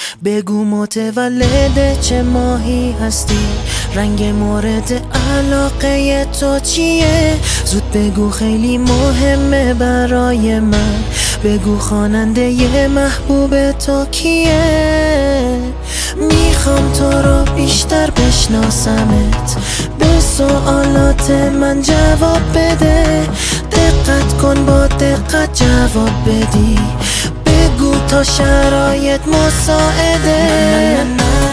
بگو متولد چه ماهی هستی؟ رنگ مورد علاقه تو چیه؟ زود بگو خیلی مهمه برای من. بگو خواننده محبوب تو کیه؟ میخوام تو رو بیشتر بشناسمت، به سوالات من جواب بده. دقت کن با دقت جواب بدی، بگو تا شرایط مساعده.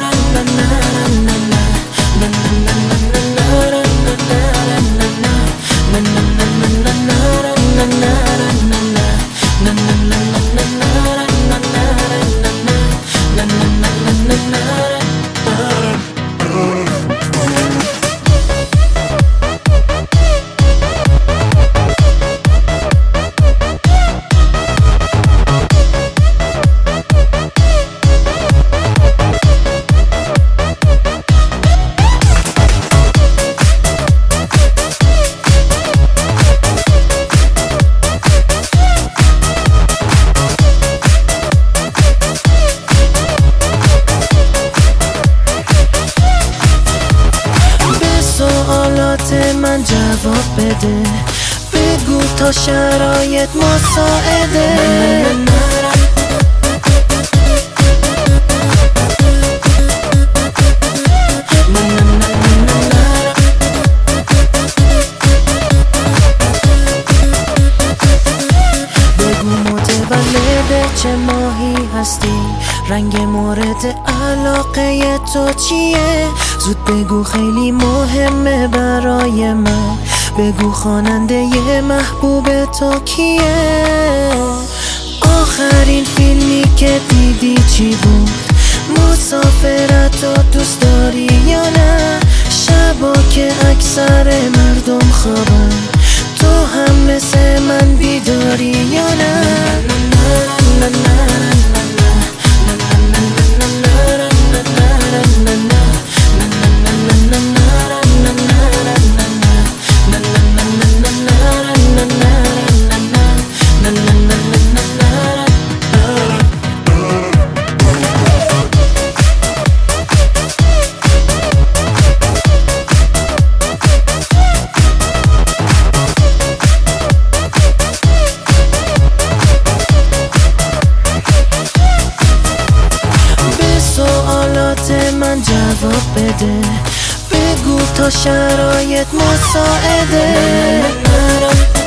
من جواب بده، بگو تا شرایط مساعده. بگو متولد چه ماهی هستی؟ رنگ مورد علاقه تو چیه؟ زود بگو خیلی مهمه برای من. بگو خواننده محبوب تو کیه؟ آخرین فیلمی که دیدی چی بود؟ مسافرتو دوست داری یا نه؟ شبا که اکثر مردم خوابن، تو هم مثل من بیداری یا نه؟ من جواب بده، بگو تا شرایط مساعده.